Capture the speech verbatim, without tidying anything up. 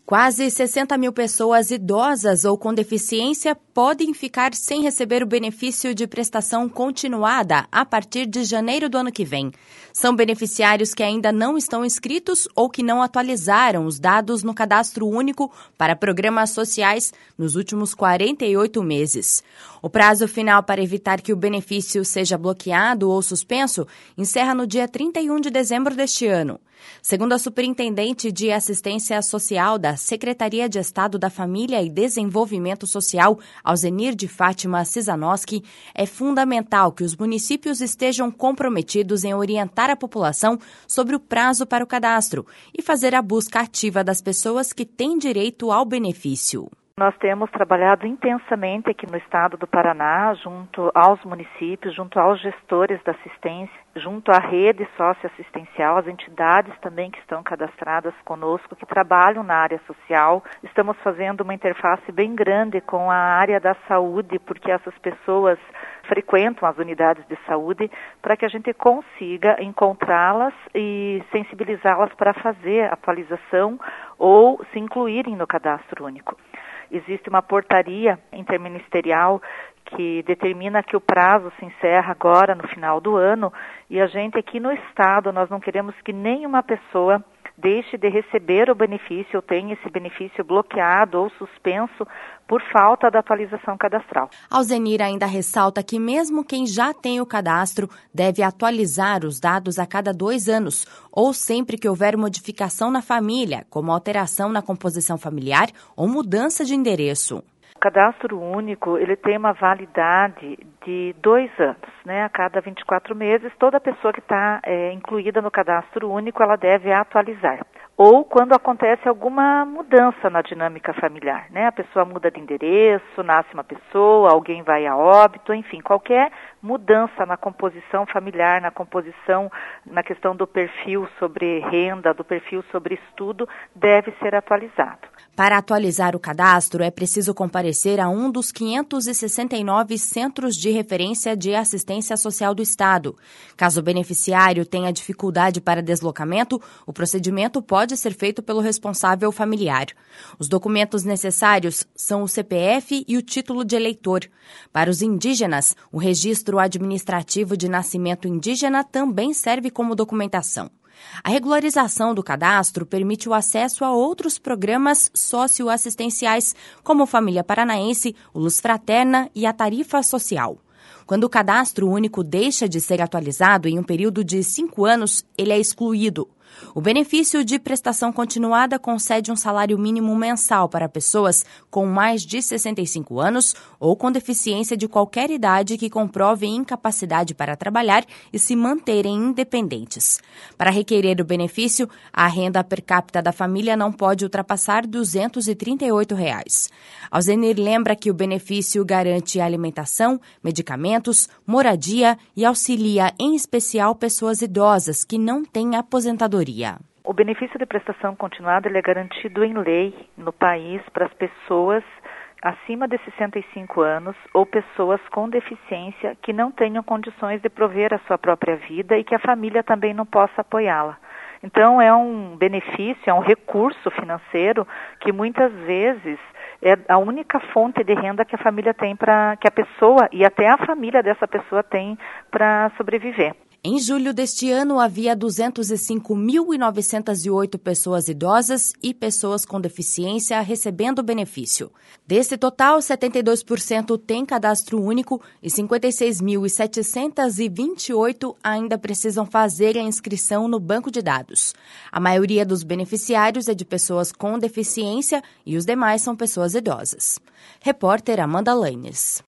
Quase sessenta mil pessoas idosas ou com deficiência podem ficar sem receber o benefício de prestação continuada a partir de janeiro do ano que vem. São beneficiários que ainda não estão inscritos ou que não atualizaram os dados no Cadastro Único para programas sociais nos últimos quarenta e oito meses. O prazo final para evitar que o benefício seja bloqueado ou suspenso encerra no dia trinta e um de dezembro deste ano. Segundo a superintendente de Assistência Social da Secretaria de Estado da Família e Desenvolvimento Social, Alzenir de Fátima Cisanoski, é fundamental que os municípios estejam comprometidos em orientar a população sobre o prazo para o cadastro e fazer a busca ativa das pessoas que têm direito ao benefício. Nós temos trabalhado intensamente aqui no estado do Paraná, junto aos municípios, junto aos gestores da assistência, junto à rede socioassistencial, as entidades também que estão cadastradas conosco, que trabalham na área social. Estamos fazendo uma interface bem grande com a área da saúde, porque essas pessoas frequentam as unidades de saúde, para que a gente consiga encontrá-las e sensibilizá-las para fazer a atualização ou se incluírem no Cadastro Único. Existe uma portaria interministerial que determina que o prazo se encerra agora no final do ano e a gente aqui no estado, nós não queremos que nenhuma pessoa deixe de receber o benefício ou tenha esse benefício bloqueado ou suspenso por falta da atualização cadastral. Alzenir ainda ressalta que mesmo quem já tem o cadastro deve atualizar os dados a cada dois anos ou sempre que houver modificação na família, como alteração na composição familiar ou mudança de endereço. O Cadastro Único, ele tem uma validade de dois anos, né? A cada vinte e quatro meses, toda pessoa que está é, incluída no Cadastro Único, ela deve atualizar. Ou quando acontece alguma mudança na dinâmica familiar, né? A pessoa muda de endereço, nasce uma pessoa, alguém vai a óbito, enfim, qualquer mudança na composição familiar, na composição, na questão do perfil sobre renda, do perfil sobre estudo, deve ser atualizado. Para atualizar o cadastro, é preciso comparecer a um dos quinhentos e sessenta e nove Centros de Referência de Assistência Social do Estado. Caso o beneficiário tenha dificuldade para deslocamento, o procedimento pode ser feito pelo responsável familiar. Os documentos necessários são o C P F e o título de eleitor. Para os indígenas, o registro administrativo de nascimento indígena também serve como documentação. A regularização do cadastro permite o acesso a outros programas socioassistenciais, como o Família Paranaense, o Luz Fraterna e a Tarifa Social. Quando o Cadastro Único deixa de ser atualizado em um período de cinco anos, ele é excluído. O benefício de prestação continuada concede um salário mínimo mensal para pessoas com mais de sessenta e cinco anos ou com deficiência de qualquer idade que comprovem incapacidade para trabalhar e se manterem independentes. Para requerer o benefício, a renda per capita da família não pode ultrapassar duzentos e trinta e oito reais. Alzenir lembra que o benefício garante alimentação, medicamentos, moradia e auxilia, em especial, pessoas idosas que não têm aposentadoria. O benefício de prestação continuada ele é garantido em lei no país para as pessoas acima de sessenta e cinco anos ou pessoas com deficiência que não tenham condições de prover a sua própria vida e que a família também não possa apoiá-la. Então é um benefício, é um recurso financeiro que muitas vezes é a única fonte de renda que a família tem para que a pessoa e até a família dessa pessoa tem para sobreviver. Em julho deste ano, havia duzentos e cinco mil novecentas e oito pessoas idosas e pessoas com deficiência recebendo o benefício. Desse total, setenta e dois por cento têm cadastro único e cinquenta e seis mil setecentos e vinte e oito ainda precisam fazer a inscrição no banco de dados. A maioria dos beneficiários é de pessoas com deficiência e os demais são pessoas idosas. Repórter Amanda Lanes.